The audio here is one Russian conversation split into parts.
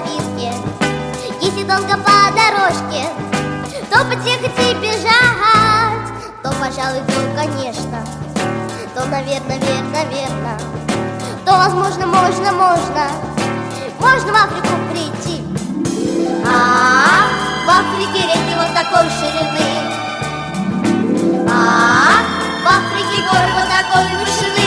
тропинке, если долго по дорожке, то подъехать и бежать, то, пожалуй, то, конечно, то, наверное, верно, то, возможно, можно в Африку прийти. В Африке реки вот такой ширины, в Африке горы вот такой вышины,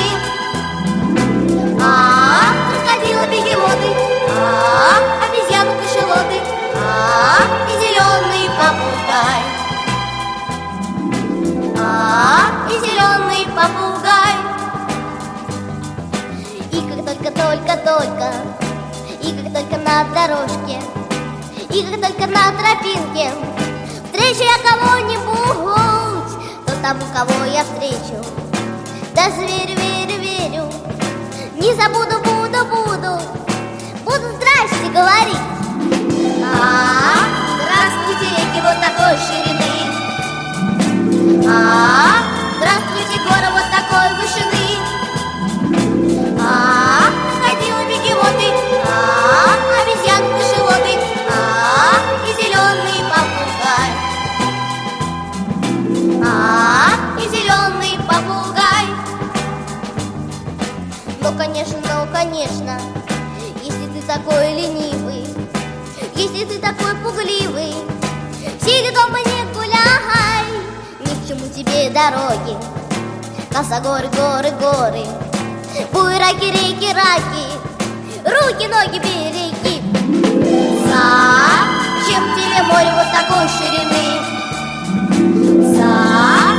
крокодилы, бегемоты, обезьяны, кашалоты, и зеленый попугай, и зеленый попугай. И как только, и как только на дорожке, и как только на тропинке встречу я кого-нибудь, то тому, кого я встречу, даже верю, не забуду, буду здрасте говорить. Здравствуйте, реки вот такой ширины, здравствуйте, горы вот такой вышины, крокодилы, бегемоты, обезьяны, кашалоты, и зеленый попугай, и зеленый попугай. Ну, конечно, если ты такой ленивый, если ты такой пугливый, сиди дома, не гуляй, ни к чему тебе дороги, косогоры, горы, буераки, реки, руки, ноги береги. Зачем тебе море вот такой ширины?